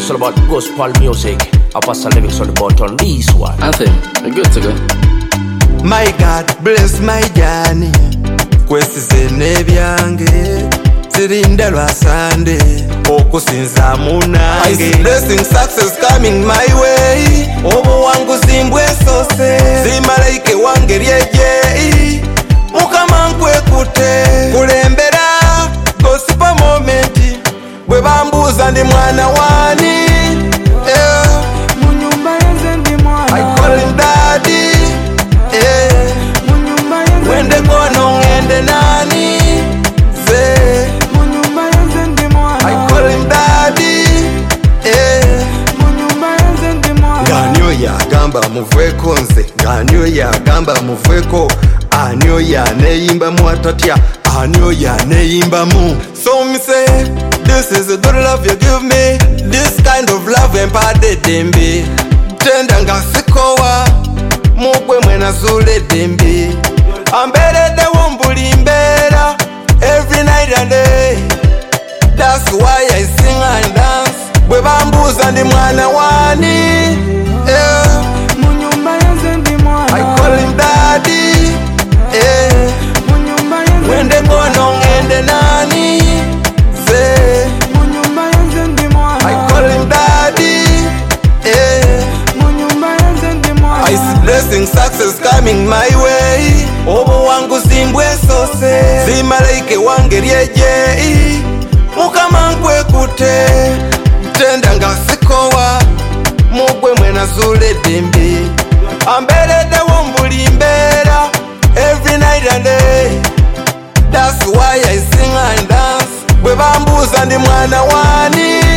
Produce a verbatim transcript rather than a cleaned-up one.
It's all about gospel music. I pass the lyrics on the button. This one. Anthem, we're good to go. My God bless my journey. Kwesi zene byange zirinda lwa Sunday okusinza munange. I see blessing success coming my way. Obuwanguzi mbwesose zimalayike wange lyejei mukama nkwekute kulembera gospel moment bwe bambuuza ndi mwana wani. Yeah. I call him daddy. Yeah. Wende kono ngende nani ze. I call him daddy. Yeah. Ganyo ya gamba muvweko nze, ganyo ya gamba muvweko. Anyo ya neyimba mu atatya, anyo ya neyimba mu. So me say, this is the good love you give me. This kind of love empadde dembe. Tenda nga sikowa, mugwe mwena zule dembe. Amberedde wumbuli mbeera, every night and day. That's why I sing and dance. Bwe bambuuza ndi mwana wani. Yeah. I call him daddy. Yeah. Wende kono ngende nani ze. I call him daddy. Yeah. I see blessing success coming my way. Obuwanguzi mbwesose zimalayike wange lyejei mukama nkwekute tenda nga sikowa mugwe mwena zule dembe. Amberedde wumbuli mbeera every night and day. That's why I sing and dance. Bwe bambuuza ndi mwana wani.